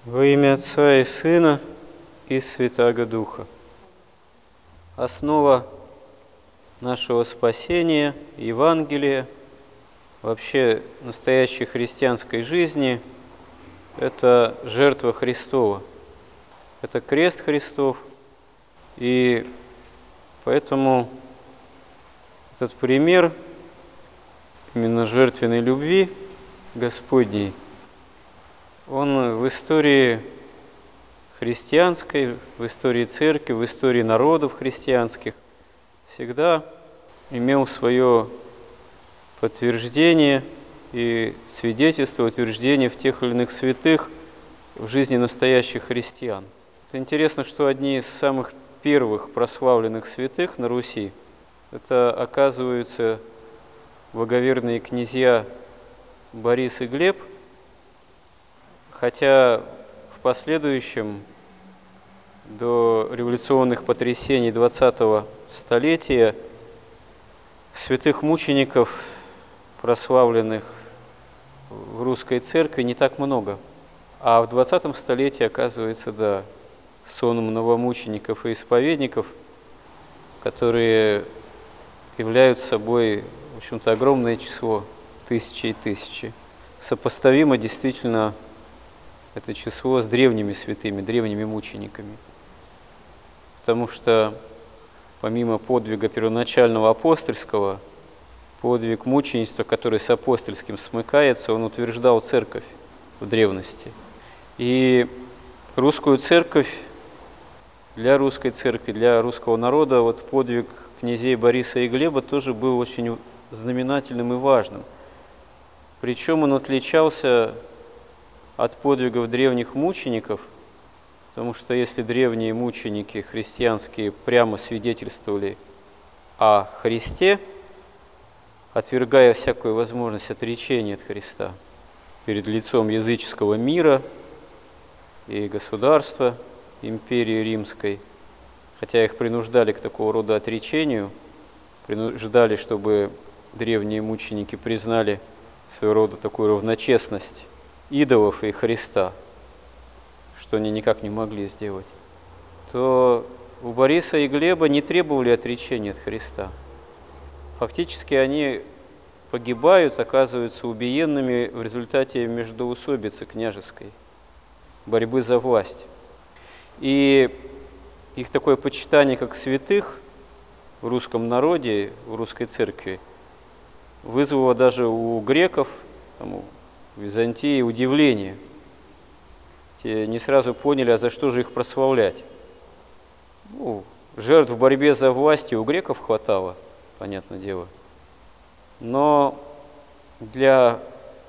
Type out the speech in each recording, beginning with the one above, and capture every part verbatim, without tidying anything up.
Во имя Отца и Сына и Святаго Духа. Основа нашего спасения, Евангелия, вообще настоящей христианской жизни – это жертва Христова. Это крест Христов, и поэтому этот пример именно жертвенной любви Господней, он в истории христианской, в истории церкви, в истории народов христианских всегда имел свое подтверждение и свидетельство, утверждение в тех или иных святых в жизни настоящих христиан. Это интересно, что одни из самых первых прославленных святых на Руси – это, оказываются, благоверные князья Борис и Глеб, хотя в последующем, до революционных потрясений двадцатого столетия, святых мучеников, прославленных в русской церкви, не так много. А в двадцатом столетии, оказывается, да, сонм новомучеников и исповедников, которые являют собой, в общем-то, огромное число, тысячи и тысячи. Сопоставимо действительно это число с древними святыми, древними мучениками. Потому что помимо подвига первоначального апостольского, подвиг мученичества, который с апостольским смыкается, он утверждал церковь в древности. И русскую церковь, для русской церкви, для русского народа, вот подвиг князей Бориса и Глеба тоже был очень знаменательным и важным. Причем он отличался от подвигов древних мучеников, потому что если древние мученики христианские прямо свидетельствовали о Христе, отвергая всякую возможность отречения от Христа перед лицом языческого мира и государства, империи римской, хотя их принуждали к такого рода отречению, принуждали, чтобы древние мученики признали своего рода такую равночестность идолов и Христа, что они никак не могли сделать, то у Бориса и Глеба не требовали отречения от Христа. Фактически они погибают, оказываются убиенными в результате междоусобицы княжеской, борьбы за власть. И их такое почитание, как святых в русском народе, в русской церкви, вызвало даже у греков, там, у Византии, удивление. Те не сразу поняли, а за что же их прославлять. Ну, жертв в борьбе за власть у греков хватало, понятное дело. Но для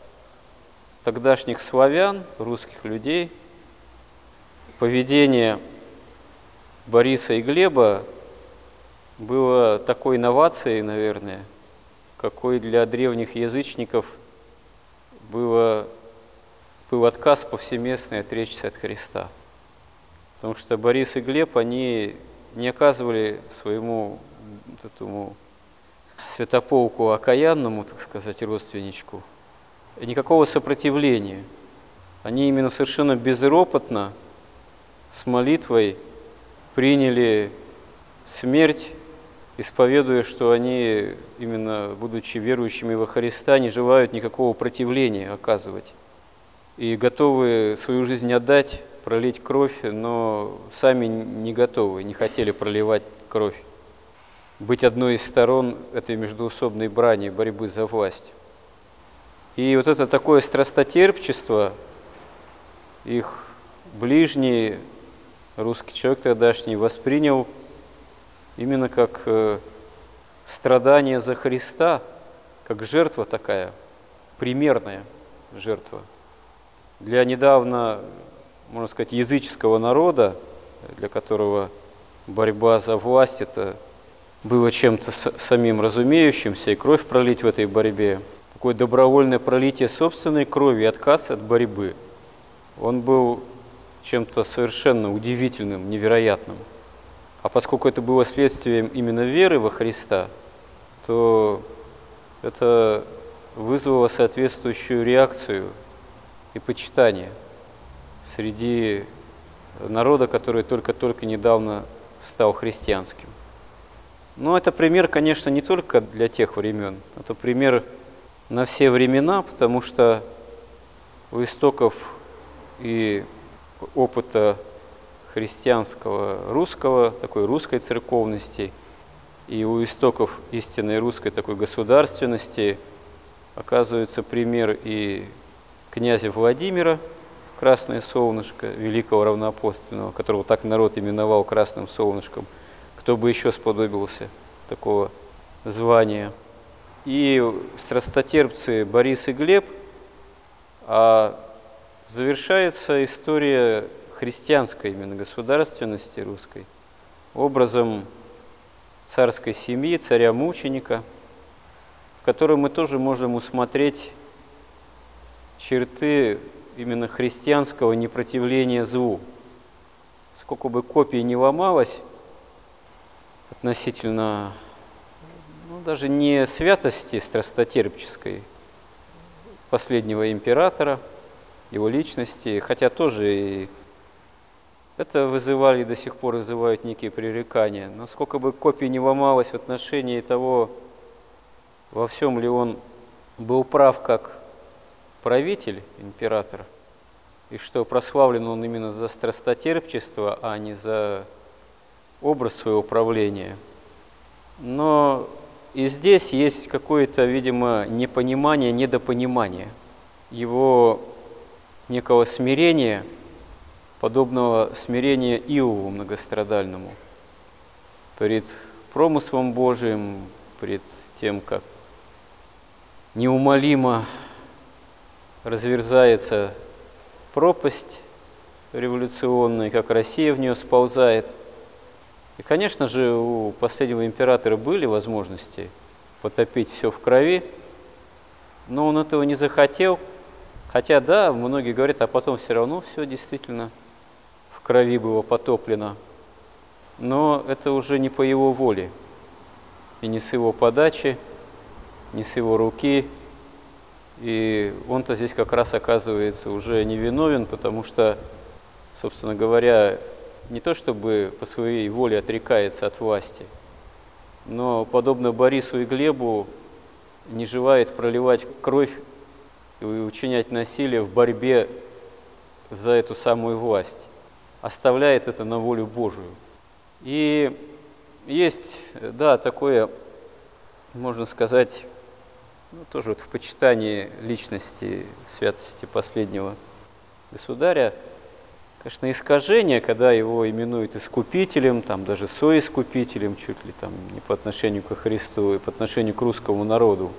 тогдашних славян, русских людей, поведение Бориса и Глеба было такой инновацией, наверное, какой для древних язычников было, был отказ повсеместный отречься от Христа. Потому что Борис и Глеб, они не оказывали своему вот этому святополку окаянному, так сказать, родственничку, никакого сопротивления. Они именно совершенно безропотно, с молитвой приняли смерть, исповедуя, что они, именно будучи верующими во Христа, не желают никакого противления оказывать. И готовы свою жизнь отдать, пролить кровь, но сами не готовы, не хотели проливать кровь. Быть одной из сторон этой междоусобной брани, борьбы за власть. И вот это такое страстотерпчество, их ближний русский человек тогдашний воспринял именно как э, страдание за Христа, как жертва такая, примерная жертва. Для недавно, можно сказать, языческого народа, для которого борьба за власть это было чем-то самим разумеющимся, и кровь пролить в этой борьбе, такое добровольное пролитие собственной крови, отказ от борьбы, он был чем-то совершенно удивительным, невероятным. А поскольку это было следствием именно веры во Христа, то это вызвало соответствующую реакцию и почитание. среди народа, который только-только недавно стал христианским. Но это пример, конечно, не только для тех времен, это пример на все времена, потому что у истоков и опыта христианского русского, такой русской церковности, и у истоков истинной русской такой государственности оказывается пример и князя Владимира, Красное Солнышко, великого равноапостольного, которого так народ именовал Красным Солнышком. Кто бы еще сподобился такого звания. И страстотерпцы Борис и Глеб, а завершается история христианской именно государственности русской образом царской семьи, царя-мученика, в котором мы тоже можем усмотреть черты именно христианского непротивления злу. Сколько бы копий не ломалось относительно, ну, даже не святости страстотерпческой последнего императора, его личности, хотя тоже и это вызывали и до сих пор вызывают некие пререкания. Насколько бы копий не ломалось в отношении того, во всем ли он был прав как правитель, император, и что прославлен он именно за страстотерпчество, а не за образ своего правления. Но и здесь есть какое-то, видимо, непонимание, недопонимание его некого смирения, подобного смирения Иову многострадальному перед промыслом Божиим, пред тем, как неумолимо разверзается пропасть революционная, как Россия в нее сползает. И, конечно же, у последнего императора были возможности потопить все в крови, но он этого не захотел. Хотя, да, многие говорят, а потом все равно все действительно в крови было потоплено. Но это уже не по его воле, и не с его подачи, не с его руки. И он-то здесь как раз оказывается уже невиновен, потому что, собственно говоря, не то чтобы по своей воле отрекается от власти, но, подобно Борису и Глебу, не желает проливать кровь и учинять насилие в борьбе за эту самую власть, оставляет это на волю Божию. И есть, да, такое, можно сказать, ну, тоже вот в почитании личности, святости последнего государя, конечно, искажение, когда его именуют искупителем, там даже соискупителем, чуть ли там не по отношению ко Христу и по отношению к русскому народу.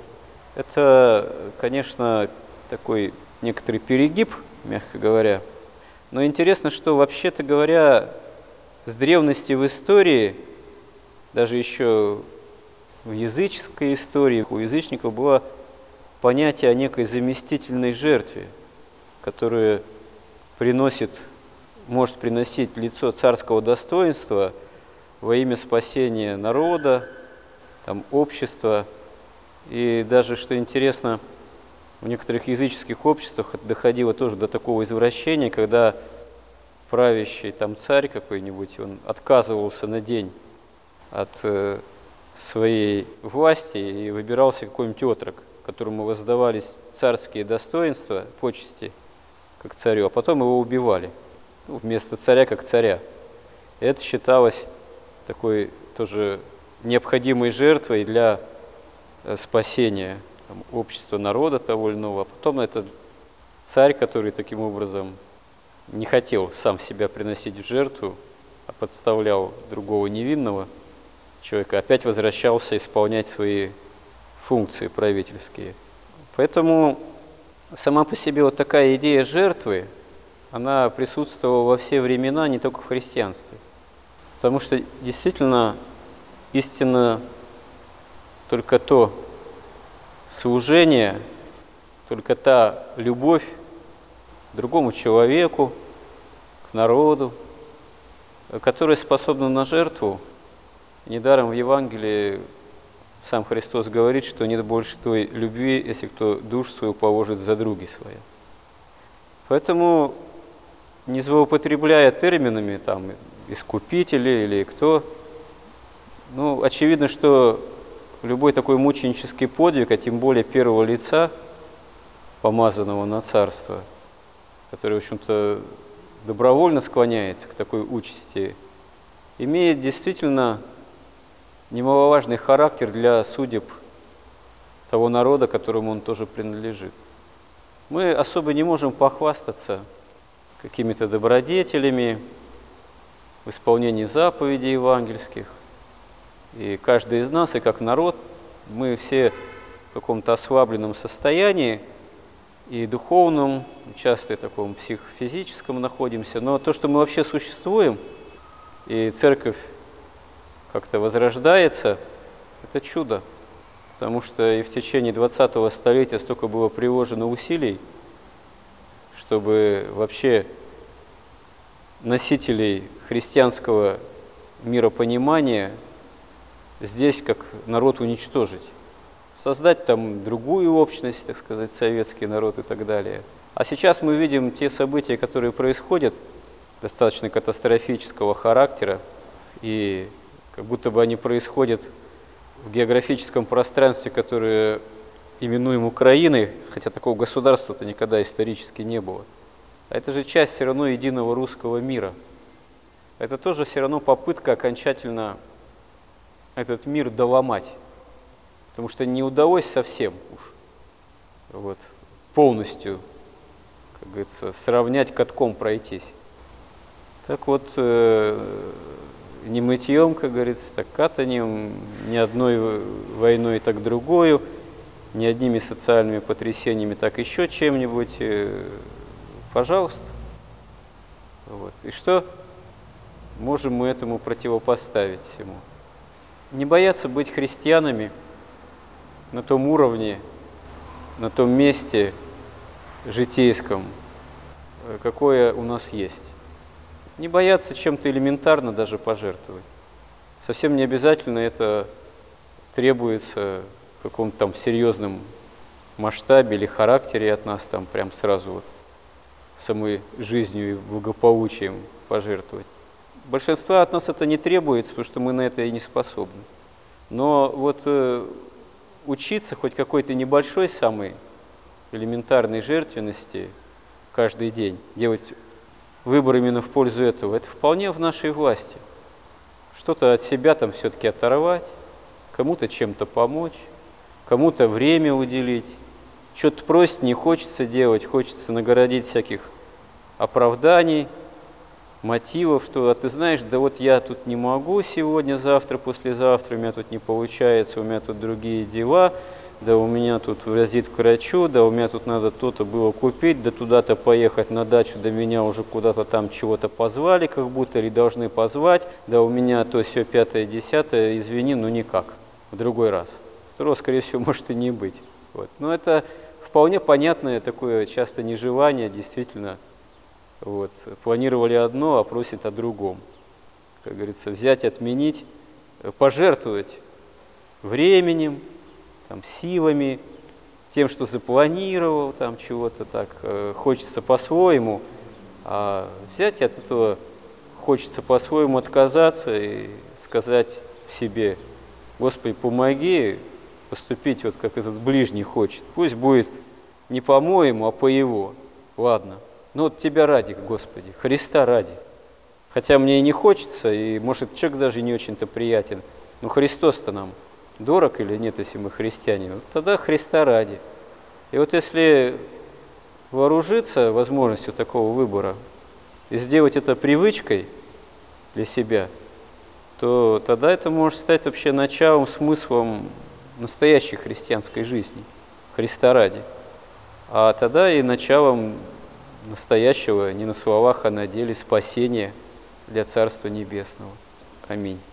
Это, конечно, такой некоторый перегиб, мягко говоря. Но интересно, что вообще-то говоря, с древности в истории, даже еще в языческой истории, у язычников было понятие о некой заместительной жертве, которая приносит, может приносить лицо царского достоинства во имя спасения народа, там, общества. И даже, что интересно, в некоторых языческих обществах доходило тоже до такого извращения, когда правящий там царь какой-нибудь, он отказывался на день от э, своей власти и выбирался какой-нибудь отрок, которому воздавались царские достоинства, почести, как царю, а потом его убивали, ну, вместо царя, как царя. И это считалось такой тоже необходимой жертвой для спасения там, общества, народа того или иного. А потом этот царь, который таким образом не хотел сам себя приносить в жертву, а подставлял другого невинного человека, опять возвращался исполнять свои функции правительские. Поэтому сама по себе вот такая идея жертвы, она присутствовала во все времена, не только в христианстве. Потому что действительно истинно только то служение, только та любовь к другому человеку, к народу, которая способна на жертву. Недаром в Евангелии сам Христос говорит, что нет больше той любви, если кто душу свою положит за други свои. Поэтому не злоупотребляя терминами, там, искупители или кто, ну, очевидно, что любой такой мученический подвиг, а тем более первого лица, помазанного на царство, который, в общем-то, добровольно склоняется к такой участи, имеет действительно немаловажный характер для судеб того народа, которому он тоже принадлежит. Мы особо не можем похвастаться какими-то добродетелями в исполнении заповедей евангельских. И каждый из нас, и как народ, мы все в каком-то ослабленном состоянии, и духовном, часто и таком психофизическом находимся. Но то, что мы вообще существуем, и церковь как-то возрождается, это чудо. Потому что и в течение двадцатого столетия столько было приложено усилий, чтобы вообще носителей христианского миропонимания здесь как народ уничтожить. Создать там другую общность, так сказать, советский народ и так далее. А сейчас мы видим те события, которые происходят, достаточно катастрофического характера, и как будто бы они происходят в географическом пространстве, которое именуем Украиной, хотя такого государства-то никогда исторически не было. А это же часть все равно единого русского мира. Это тоже все равно попытка окончательно этот мир доломать. Потому что не удалось совсем уж вот, полностью, как говорится, сравнять, катком пройтись. Так вот, э, не мытьем, как говорится, так катанием, не одной войной, так другую, не одними социальными потрясениями, так еще чем-нибудь. Э, пожалуйста. Вот. И что можем мы этому противопоставить ему? Не бояться быть христианами на том уровне, на том месте житейском, какое у нас есть. Не бояться чем-то элементарно даже пожертвовать. Совсем не обязательно это требуется в каком-то там серьезном масштабе или характере от нас там прям сразу вот самой жизнью и благополучием пожертвовать. Большинства от нас это не требуется, потому что мы на это и не способны. Но вот э, учиться хоть какой-то небольшой самой элементарной жертвенности каждый день, делать выбор именно в пользу этого, это вполне в нашей власти. Что-то от себя там все-таки оторвать, кому-то чем-то помочь, кому-то время уделить. Что-то просить не хочется делать, хочется нагородить всяких оправданий, мотивов, что, а ты знаешь, да вот я тут не могу сегодня, завтра, послезавтра, у меня тут не получается, у меня тут другие дела, да у меня тут вразит к врачу, да у меня тут надо то-то было купить, да туда-то поехать на дачу, да меня уже куда-то там чего-то позвали, как будто, или должны позвать, да у меня то все пятое, десятое, извини, но никак, в другой раз. Второго, скорее всего, может и не быть. Вот. Но это вполне понятное такое часто нежелание, действительно. Вот. Планировали одно, а просит о другом. Как говорится, взять, отменить, пожертвовать временем, там, силами, тем, что запланировал, там чего-то так э, хочется по-своему, а взять от этого хочется по-своему отказаться и сказать в себе: Господи, помоги поступить вот как этот ближний хочет. Пусть будет не по-моему, а по его. Ладно. Ну вот тебя ради, Господи, Христа ради. Хотя мне и не хочется, и может человек даже не очень-то приятен. Но Христос-то нам дорог или нет, если мы христиане? Вот тогда Христа ради. И вот если вооружиться возможностью такого выбора и сделать это привычкой для себя, то тогда это может стать вообще началом, смыслом настоящей христианской жизни, Христа ради. А тогда и началом настоящего, не на словах, а на деле спасения для Царства Небесного. Аминь.